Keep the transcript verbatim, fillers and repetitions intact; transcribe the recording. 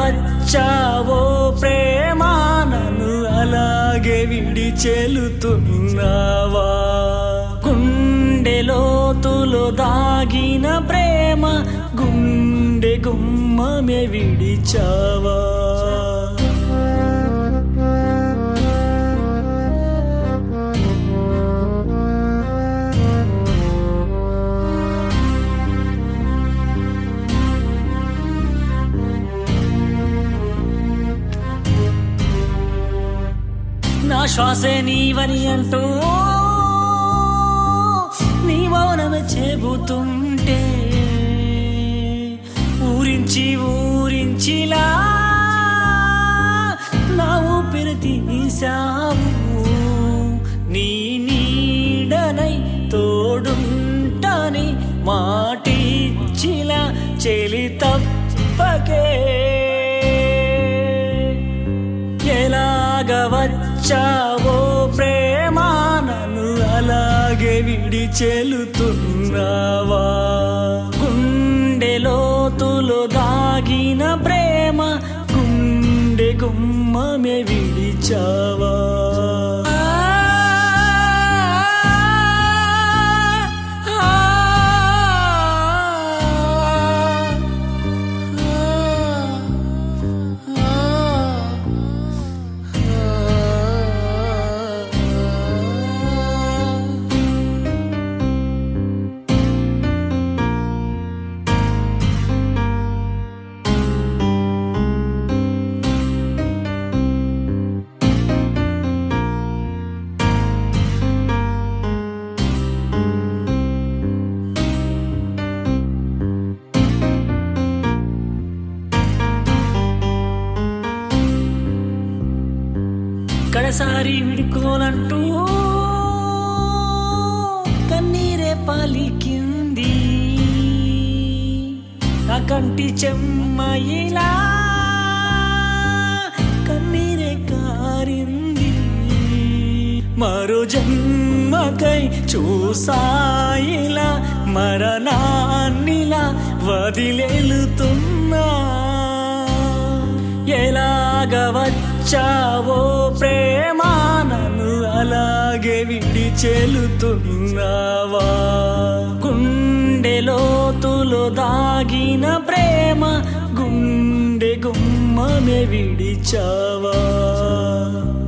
వచ్చావో ప్రేమ నన్ను అలాగే విడిచెలుతున్నావా గుండె లోతులో దాగిన ప్రేమ గుండె గుమ్మమే విడిచావా నా శ్వాసే నీవని అంటూ నీ మౌనమే చెబుతుంటే ఊరించి ఊరించిలా నా ఊపిరి తీశావు నీ నీడనై తోడుంటని మాటిచ్చిలా చెలి తప్పకే ఎలాగ వచ్చావో ప్రేమ నన్ను అలాగే విడిచెలుతున్నావా గుండె లోతులో దాగిన ప్రేమ గుండె గుమ్మమే విడిచావా కడసారి విడుకోనంటూ కన్నీరే పలికింది నా కంటి చెమ్మయిలా కన్నీరే కారింది మరో జన్మకై చూసాయిలా మరణాన్నిలా వదిలేలుతున్నా ఎలాగ వచ్చావో ప్రేమ నన్ను అలాగే విడిచెలుతున్నావా గుండె లోతులో దాగిన ప్రేమ గుండె గుమ్మమే విడిచావా